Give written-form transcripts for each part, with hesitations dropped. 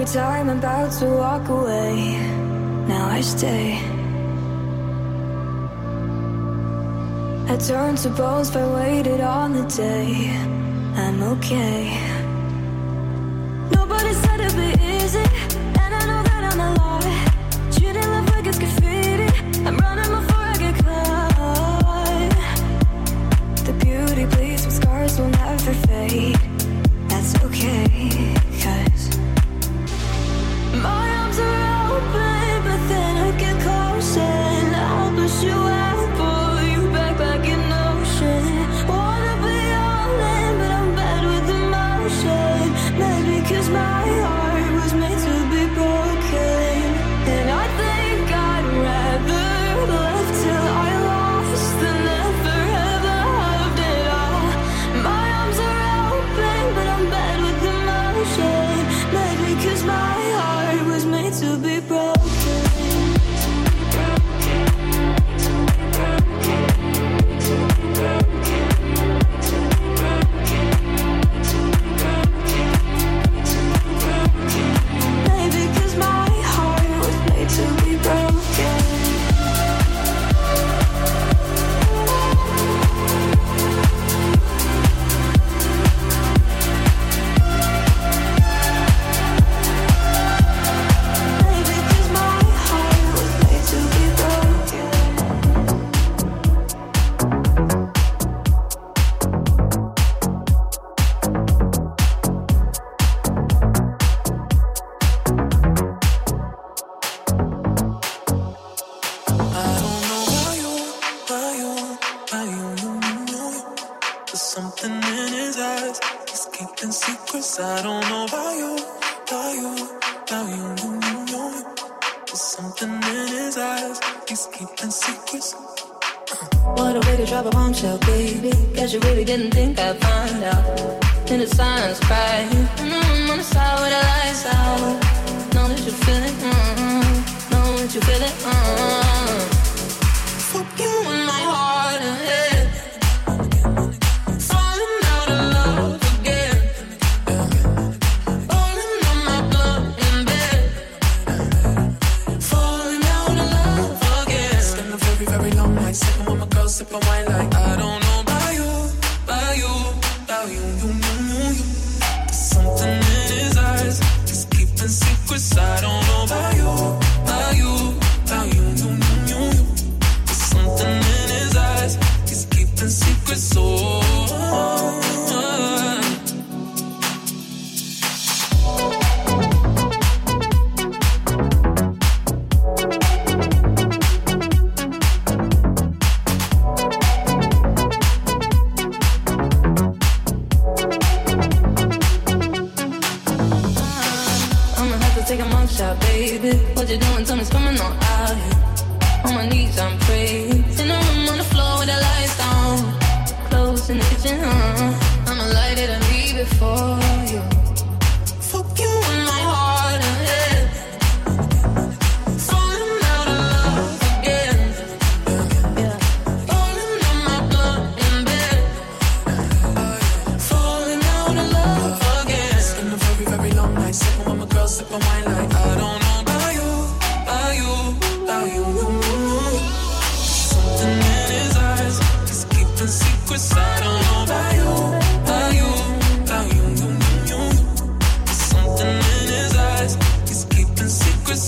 every time I'm about to walk away. Now I stay. I turn to bones, I waited on the day. I'm okay. Nobody said it'd be easy, and I know that I'm a lie. Treating love like it's graffiti. I'm running before I get caught. The beauty bleeds, but scars will never fade. That's okay, 'cause my arms are open, but then I get close and I'll push you out, pull you back in ocean. Wanna be all in, but I'm bad with emotion. Maybe 'cause my heart was made to be broken, and I think I'd rather live till I lost than never ever loved at all. My arms are open, but I'm bad with emotion. Maybe 'cause my heart was made to be broken. Maybe 'cause my heart was made to be broken. Maybe 'cause my heart was made to be broken. There's something in his eyes. He's keeping secrets. I don't know about you. There's something in his eyes. He's keeping secrets. What a way to drop a bombshell, baby. Guess you really didn't think I'd find out. In the silence, crying. On the side with the lights out. Know that you feel it. Know that you feel it. Fuck you in my heart and head. Falling out of love again. Falling on my blood in bed. Falling out of love again. Spend a very, very long night sitting with my girl, sipping wine like I don't know about you. There's something in his eyes. He's keeping secrets. I don't know about you. There's something in his eyes. He's keeping secrets. I'ma have to take a mug shot, baby. What you doing? Tell me, it's coming on out here. On my knees, I'm praying. In the room on the floor with the lights down. Clothes in the kitchen, I'ma light it and leave it for you. Fuck you in my heart and head. Falling out of love again. Yeah. Falling on my blood in bed. Falling out of love again. Spend a very, very long night sitting with my girl, sipping wine like I don't know about you. Something in his eyes. He's keeping secrets. I don't know about you. Something in his eyes. He's keeping secrets.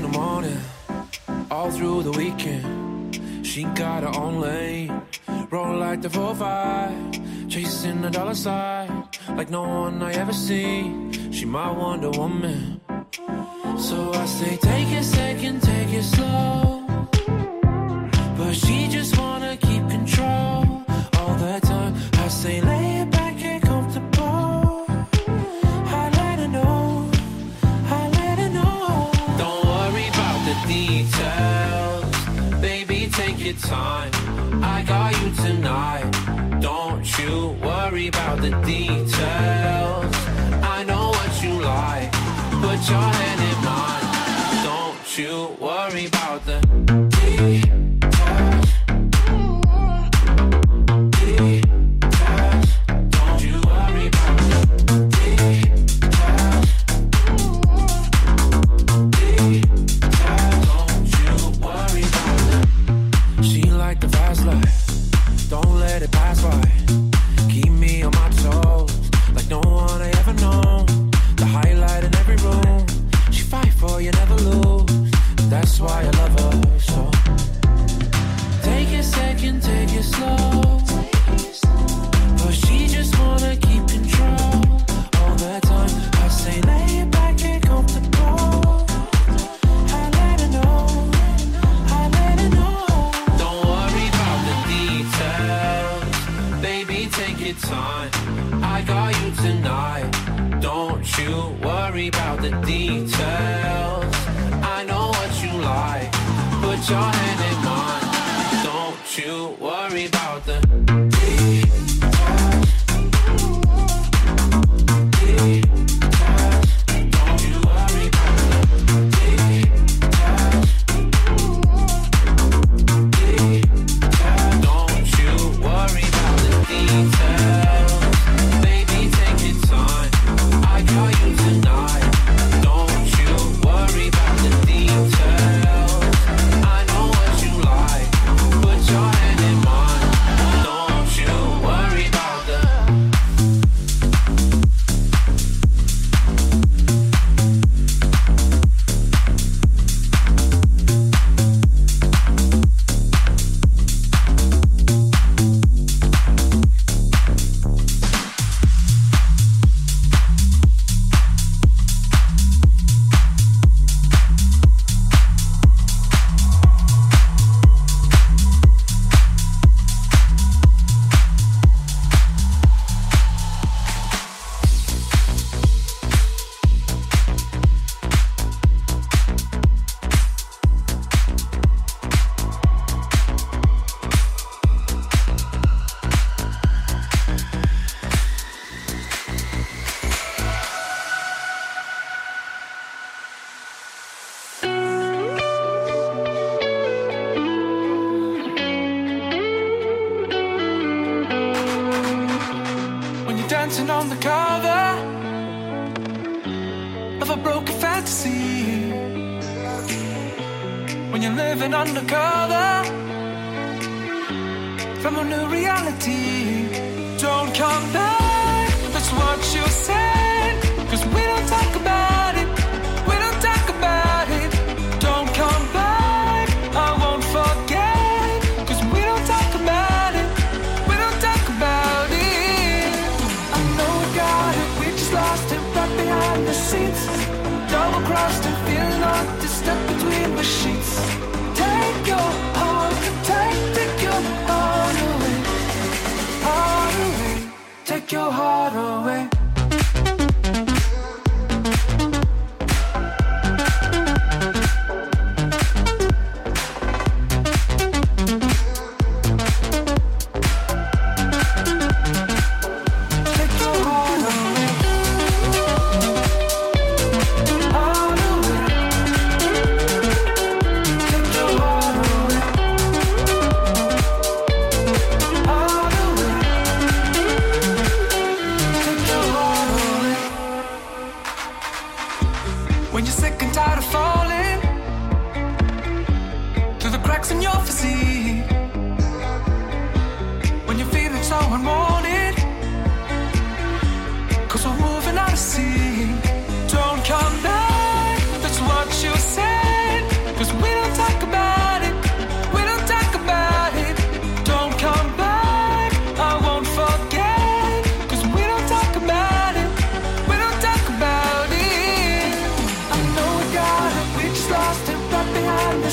the morning, all through the weekend. She got her own lane, roll like the 4-5, chasing the dollar sign like no one I ever seen. She my Wonder Woman. So I say take it second, take it slow, but she just wanna keep control all the time. I say lay it back and comfortable. I let her know, I let her know. Don't worry about the details, baby, take your time. I got you tonight. Don't you worry about the details. I know what you like. Put your hand in mine. Don't you worry about the details. Details. Don't you worry about the details. Details. Don't you worry about the. She like the fast life. Don't let it pass by. Keep me on my toes like no one I ever known. The highlight in every room. She fight for you, never lose. That's why I love her so. Take it second, take it slow, but she just wanna keep control all the time. I say lay it back and comfortable. I let her know, I let her know. Don't worry about the details, baby, take your time. I got you tonight. Don't you worry about the details. I know what you like. Put your hand in mine. Don't you worry about the details. Details. Don't you worry about the details. Details. Don't you worry about the details. Baby, take your time. I got you tonight. Don't you worry about the details. I know what you like. Put your hand in mine. Don't you worry about the. When you're dancing on the cover of a broken fantasy, when you're living undercover from a new reality, don't come back, that's what you said, 'cause we don't talk about it, we don't talk about it. Don't come back, I won't forget, 'cause we don't talk about it, we don't talk about it. I know we got it, we just lost it right behind the scenes. Double crossed and feeling like to step between the sheets. Take your heart, take your heart away, take your heart away.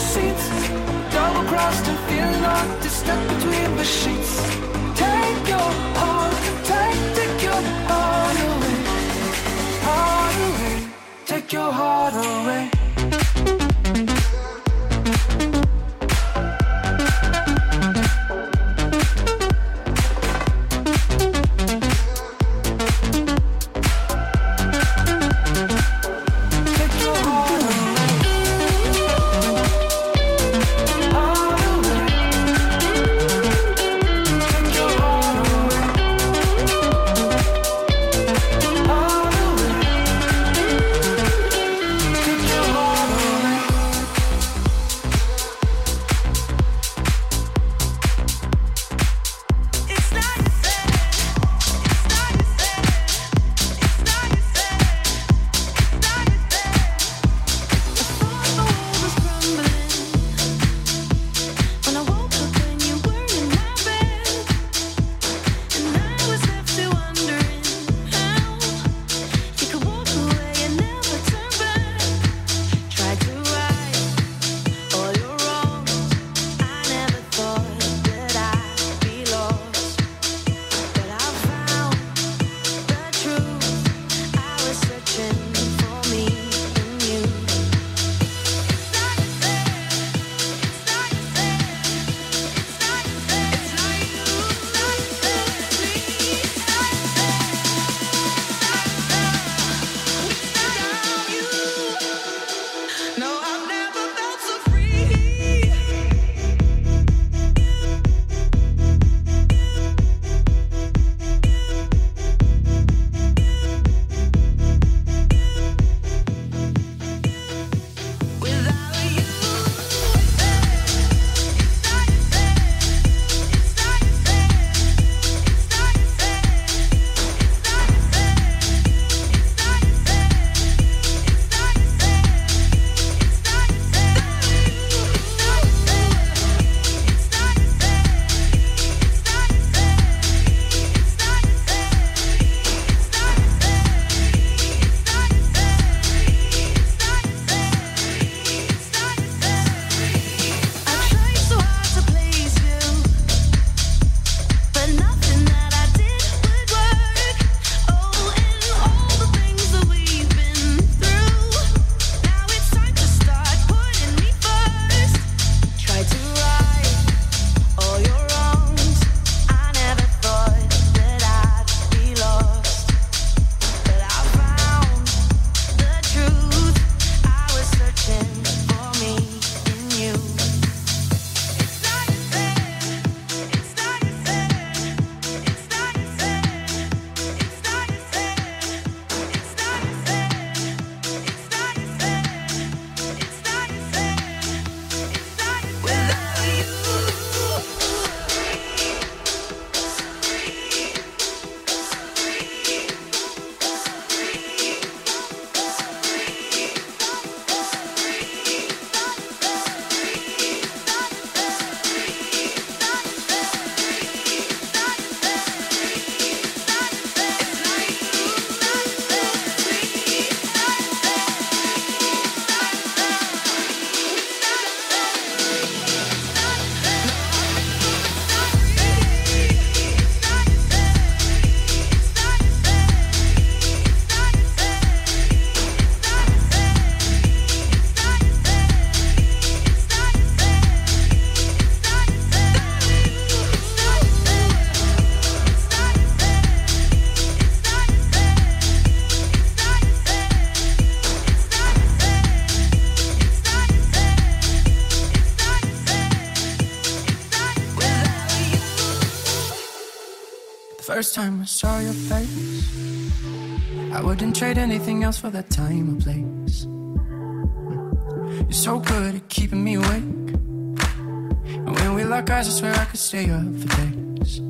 seats, double crossed and feeling locked, just stuck between the sheets. Take your heart away, heart away, take your heart away. First time I saw your face, I wouldn't trade anything else for that time or place. You're so good at keeping me awake, and when we lock eyes I swear I could stay up for days.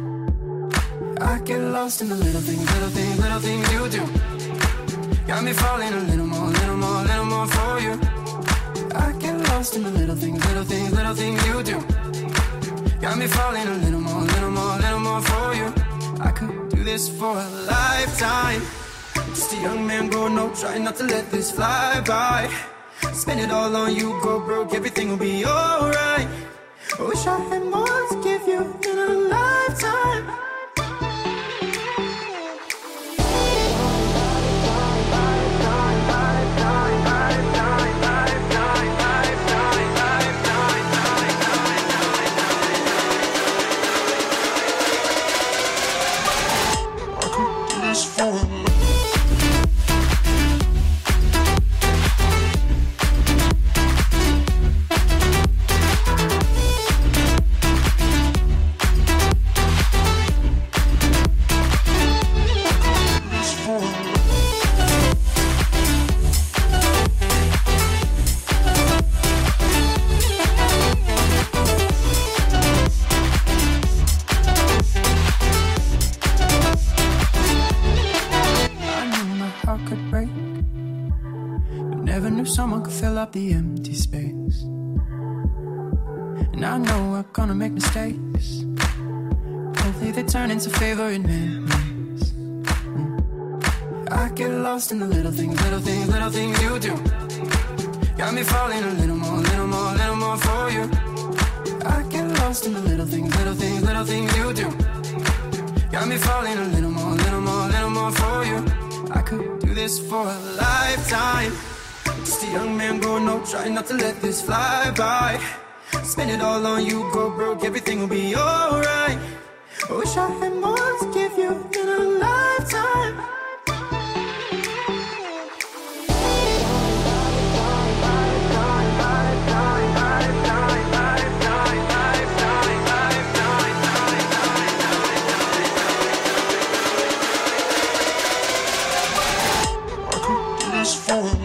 I get lost in the little things you do. Got me falling a little more for you. I get lost in the little things you do. Got me falling a little more for you. I could do this for a lifetime. Just a young man growing up, trying not to let this fly by. Spend it all on you, go broke, everything will be alright. I wish I had more to give you in a lifetime. The empty space, and I know we're gonna make mistakes. Hopefully they turn into favorite memories. I get lost in the little things you do. Got me falling a little more for you. I get lost in the little things you do. Got me falling a little more for you. I could do this for a lifetime. Just a young man growing up, trying not to let this fly by. Spend it all on you, go broke, everything will be alright. I wish I had more to give you in a lifetime. I could do this for a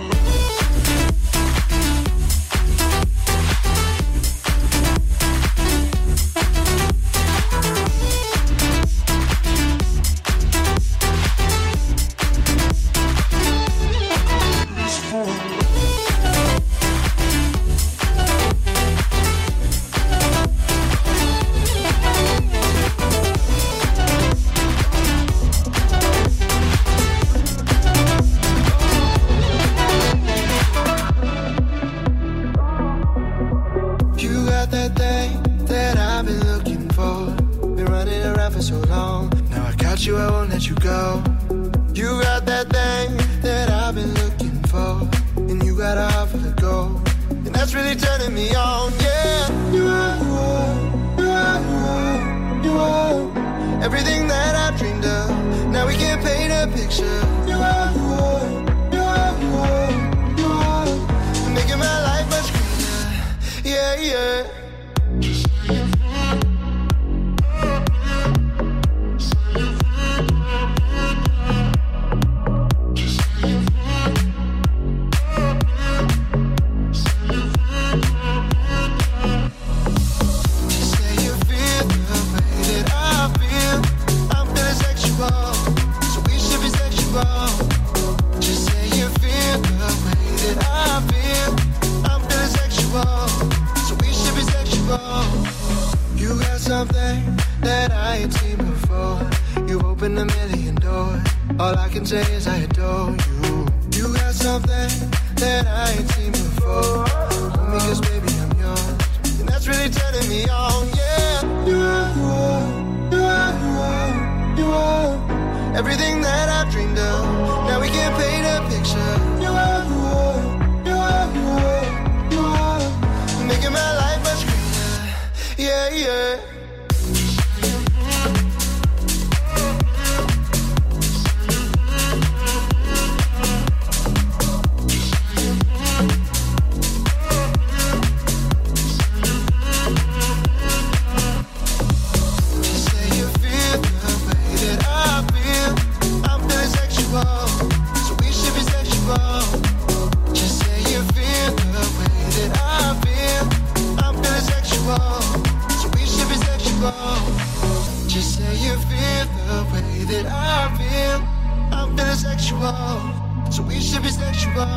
so we should be sexual.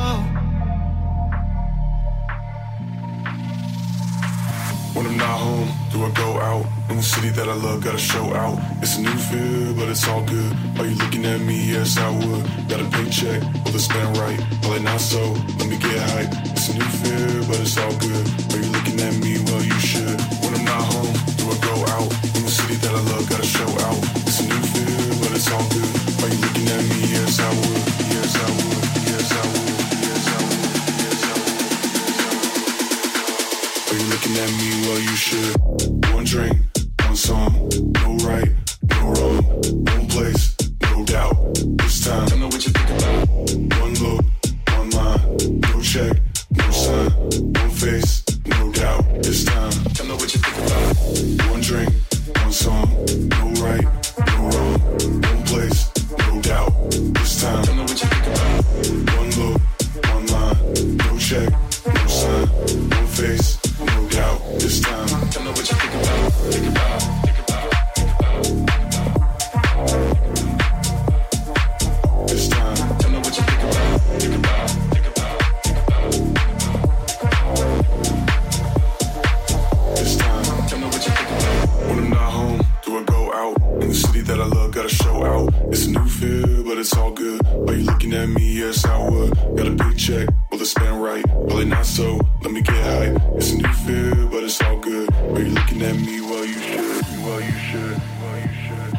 When I'm not home, do I go out? in the city that I love, gotta show out. It's a new feel, but it's all good. Are you looking at me? Yes, I would. Got a paycheck, will it spend right? Probably not so, let me get hype. It's a new feel, but it's all good. Are you looking at me? Well, you should. When I'm not home, do I go out? In the city that I love, gotta show out. It's a new feel, but it's all good. Are you looking at me? Yes, I would. Yes, I would. Yes, I would. Yes, I would. Yes, I would. Are you looking at me? Well, you should. One drink, one song, no right, no wrong, one place, no doubt. This time, tell me what you think about. One look, one line, no check, no sign, one face, no doubt. This time, tell me what you think about. One drink, one song, no right, no wrong, one place, no doubt. This time, tell me what you think about. One look, one line, no check, no sign, one face, no doubt. This time, tell me what you think about. Think about, think about, think about. This time, tell me what you think about. Think about, think about, think about. This time, tell me what you think about. When I'm not home, do I go out? In the city that I love, gotta show out. It's a new feel, but it's all good. Are you looking at me? Yes, I would. Got a big check, will it spend right? Probably not so, let me get hype. It's a new feel, but it's all good. Are you looking at me? Well, you should. Well, you should. Well, you should.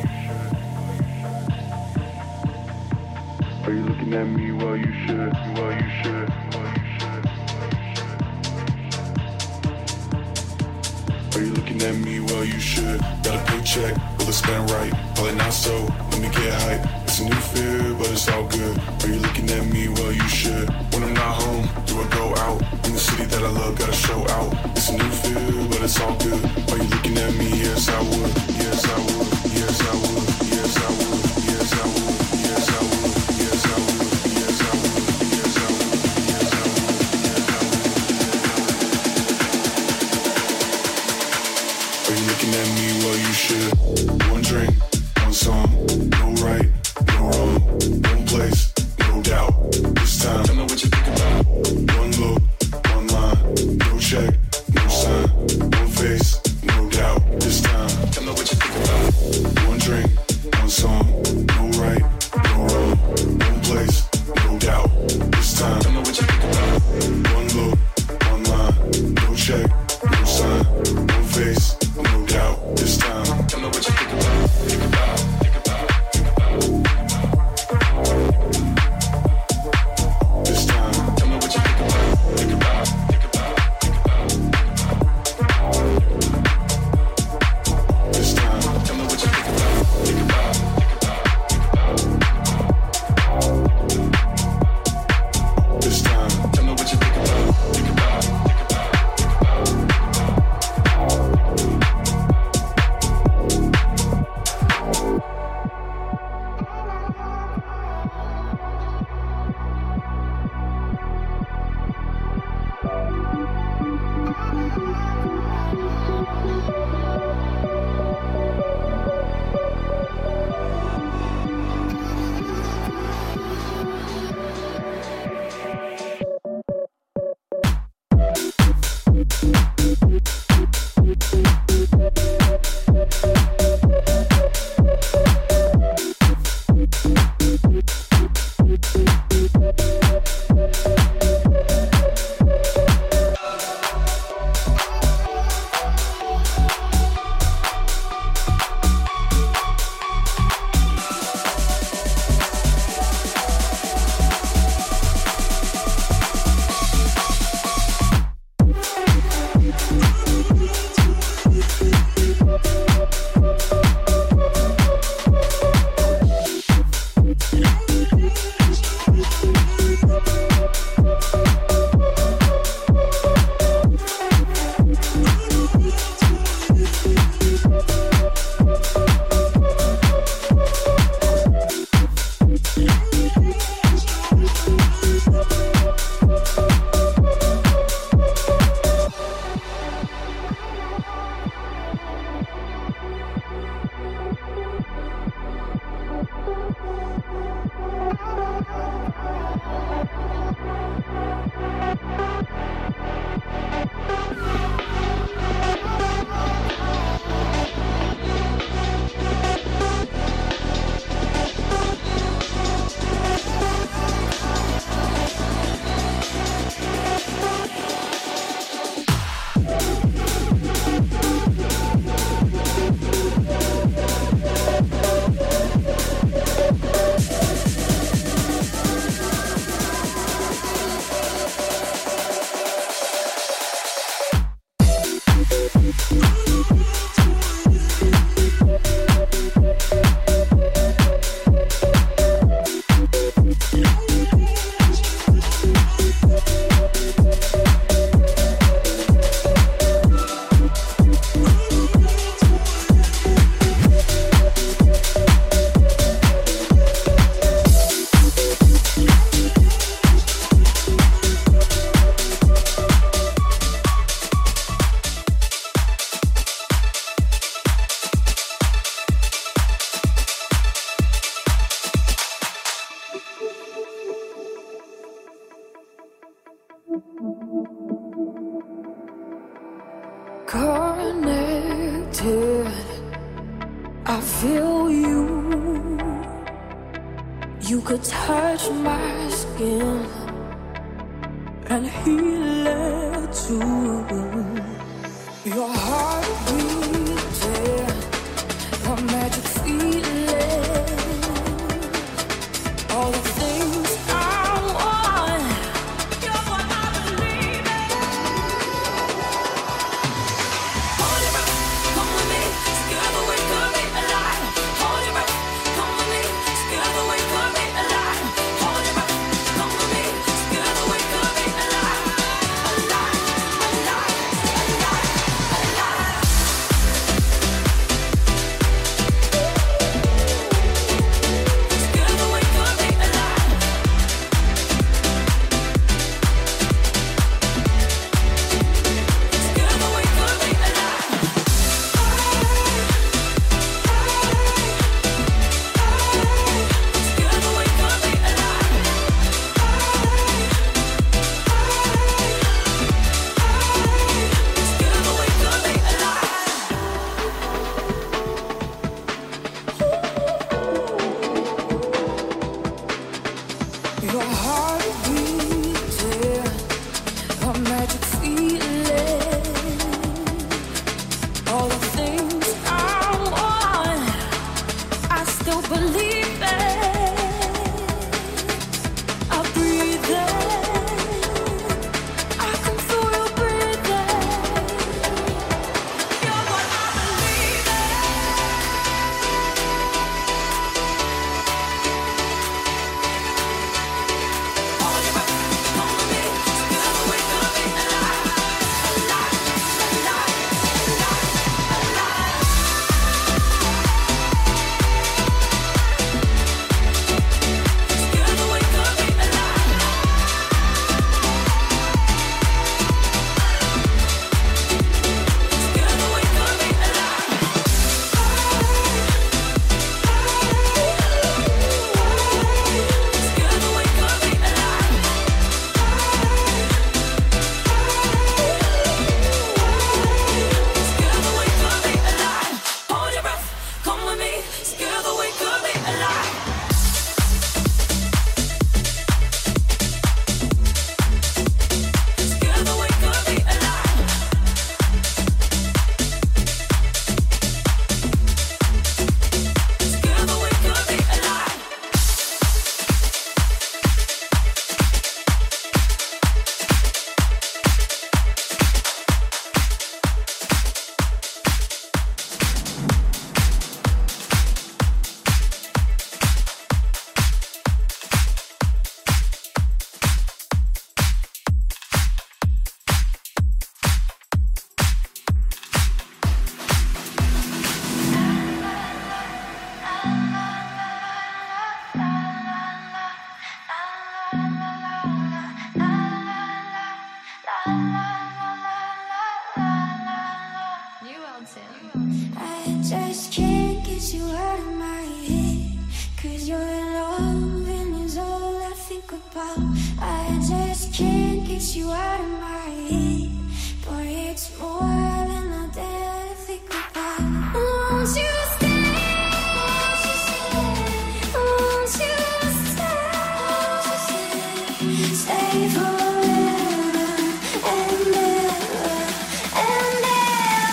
Are you looking at me? Well, you should. Well, you should. Well, you should. Are you looking at me? Well, you should. Got a paycheck, will it spend right? Probably not so, let me get hype. It's a new feel, but it's all good. Are you looking at me? Well, you should. When I'm not home, do I go out? In the city that I love, gotta show out. It's a new feel, but it's all good. Are you looking at me? Yes, I would. Yes, I would. Yes, I would. Yes, I would. Yes, I would. Yes, I would. Yes, I would. Yes, I would. Yes, I would. Yes, I would. Are you looking at me? Well, you should. One drink, one song, no right, no wrong, one place, no doubt. This time, tell me what you think about. One look, one line, no check, no sign, one face, no doubt. This time, tell me what you think about. One drink, one song, no right, no wrong, one place, no doubt. This time, tell me what you think about. One look, one line, no check, no sign, one face, no doubt. This time, tell me what you think about. Think about, think about, think about. This time, tell me what you think about. Think about, think about, think about. feel you. You could touch my skin and heal it too. Your heart beating, a magic feeling. All the things I want, you're what I believe in. Hold your breath, come with me, together we could be alive. Hold your breath, come with me, together we could be alive. Hold your breath, come with me, together we could be alive. Alive, alive, alive, alive. Together we could be alive. Together we could be alive. Together we could be alive. Together we could be alive. Your heart beating, a magic feeling. All the things I want, I still believe it. I breathe it, I can feel you breathing. You're what I believe in. Hold your breath, come with me, together we could be alive. Alive, alive, alive, alive. Together we could be alive. Together we could be alive. Together we could be alive. Together we could be alive. Hold your breath, come with me. Together we could be alive. Together we could be alive. Together we could be alive. I just can't get you out of my head, 'cause your loving is all I think about. I just can't get you out of my head, but it's more than I dare to think about. Won't you stay? Won't you stay? Stay forever and ever and ever.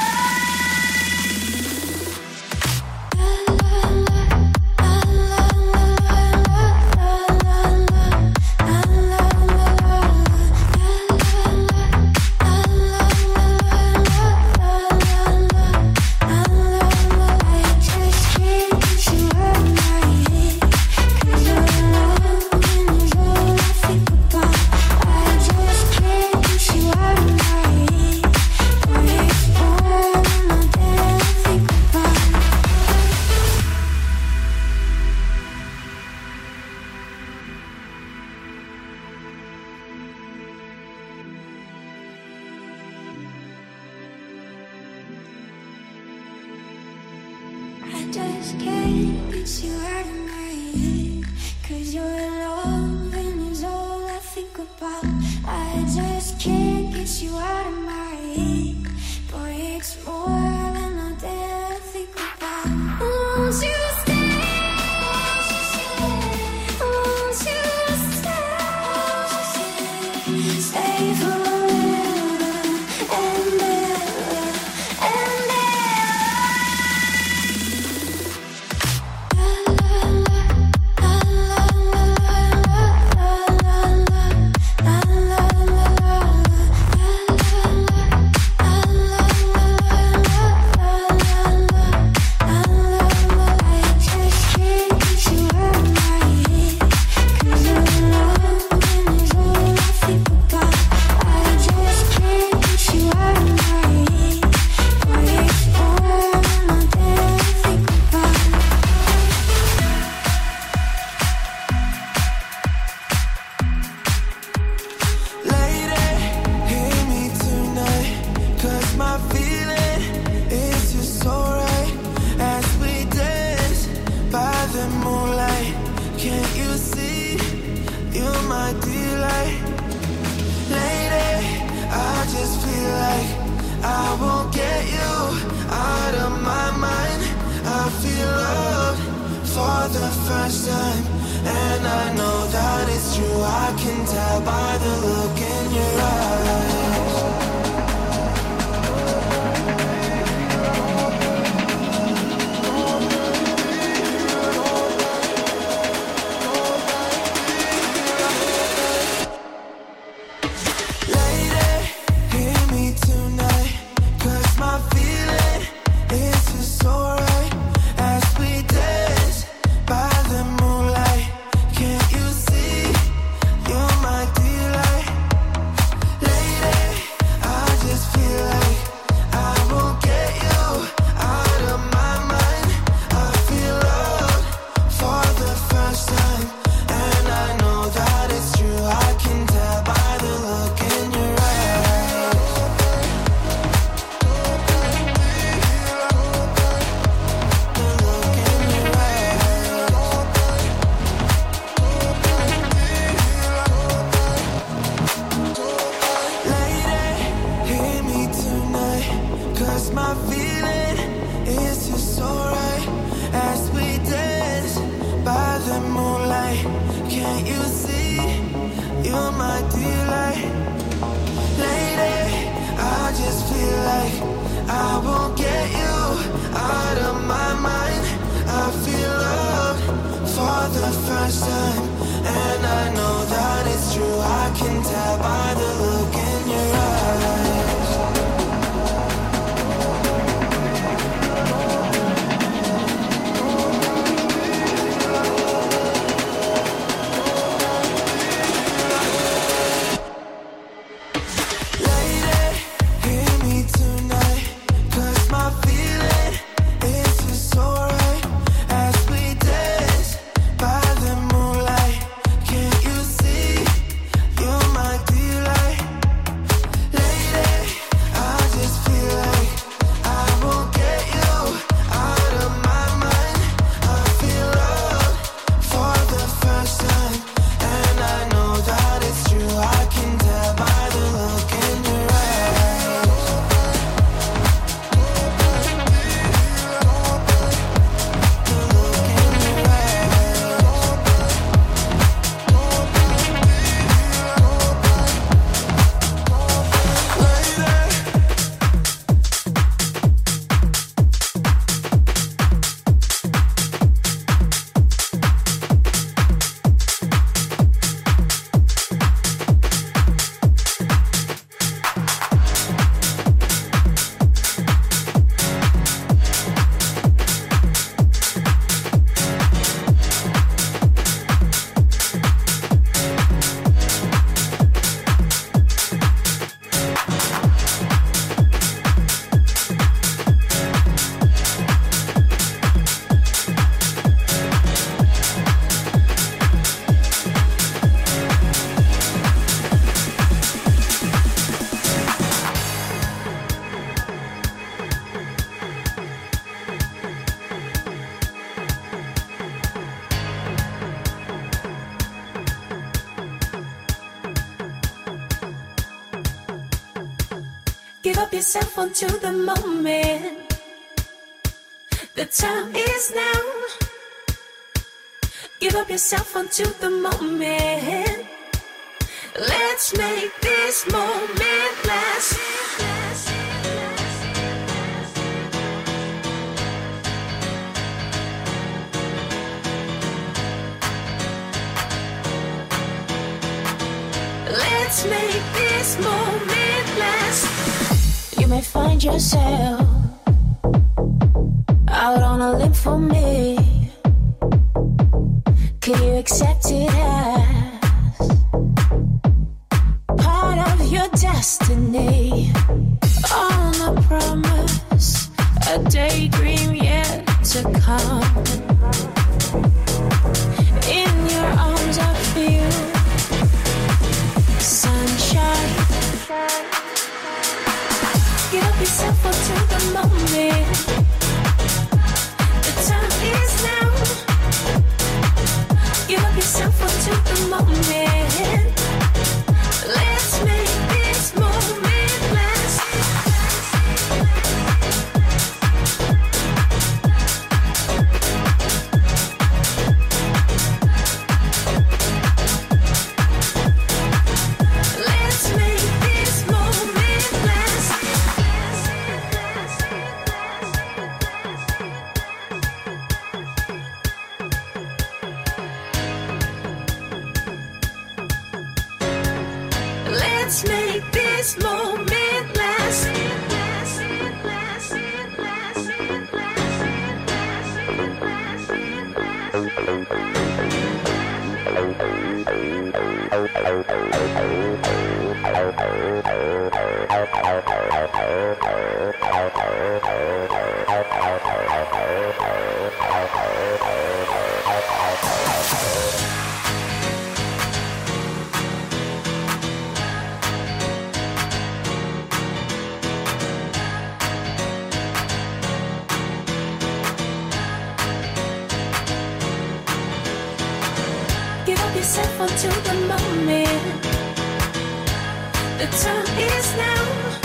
I just can't get you out of my head, 'cause your loving is all I think about. I just can't get you out of my head, but it's more than I dare think about. Won't you the first time, and I know that it's true. I can tell by the look in your eyes. Give up yourself onto the moment. The time is now. Give up yourself onto the moment. Let's make this moment last. Let's make this moment last. You may find yourself out on a limb for me. Can you accept it as part of your destiny? On a promise, a daydream yet to come. In your arms I feel sunshine. Give up yourself onto the moment. The time is now. Give up yourself onto the moment. Let's make this moment last. Give up yourself unto the moment. The time is now.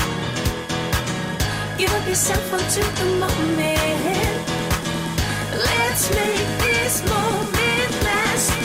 Give up yourself unto the moment. Let's make this moment last.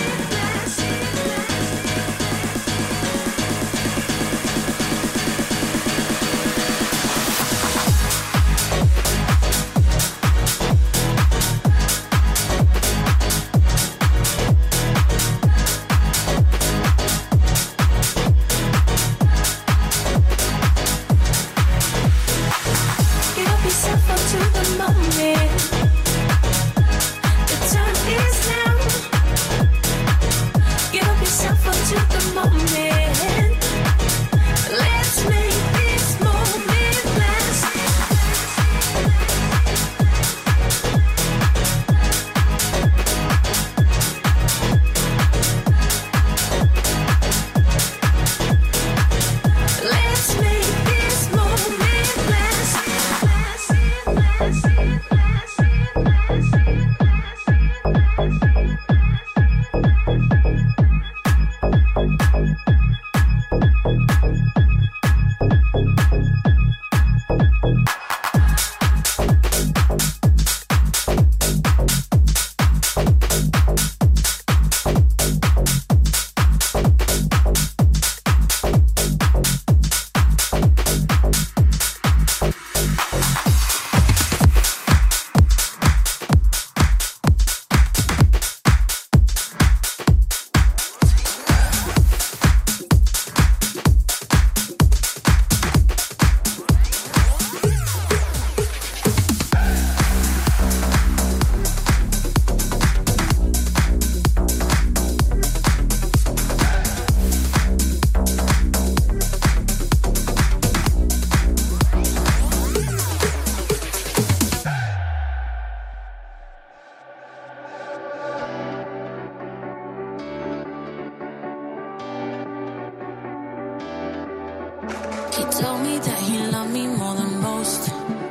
He told me that he loved me more than most,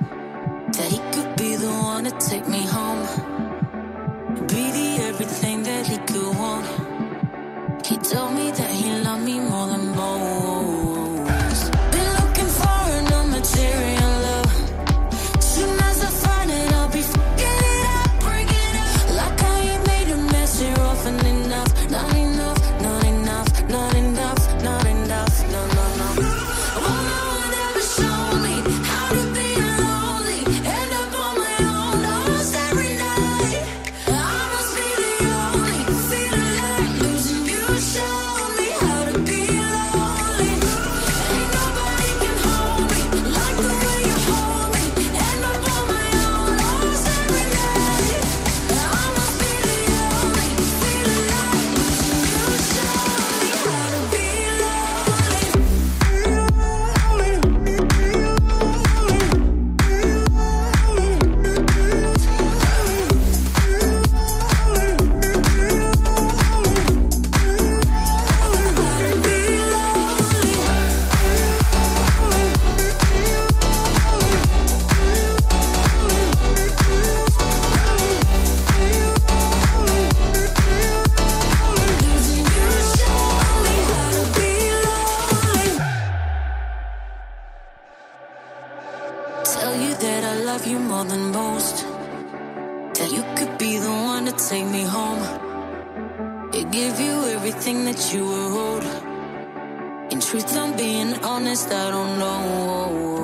that he could be the one to take me home, be the everything that he could want. He told me that he loved me more than most. Been looking for an material love. Soon as I find it, I'll be fucking it up, bring it up. Like I ain't made a mess here often enough. Not enough, not enough, not enough, not enough, no, no, no. Oh, no one ever showed me how to be lonely. End up on my own almost every night. I must be the only feeling like losing you. Show me how to be lonely. Ain't nobody can hold me like the way you hold me. End up on my own almost every night. I must be the only feeling like losing you. Show me how to be tell you that I love you more than most, that you could be the one to take me home, and give you everything that you were owed. In truth, I'm being honest, I don't know.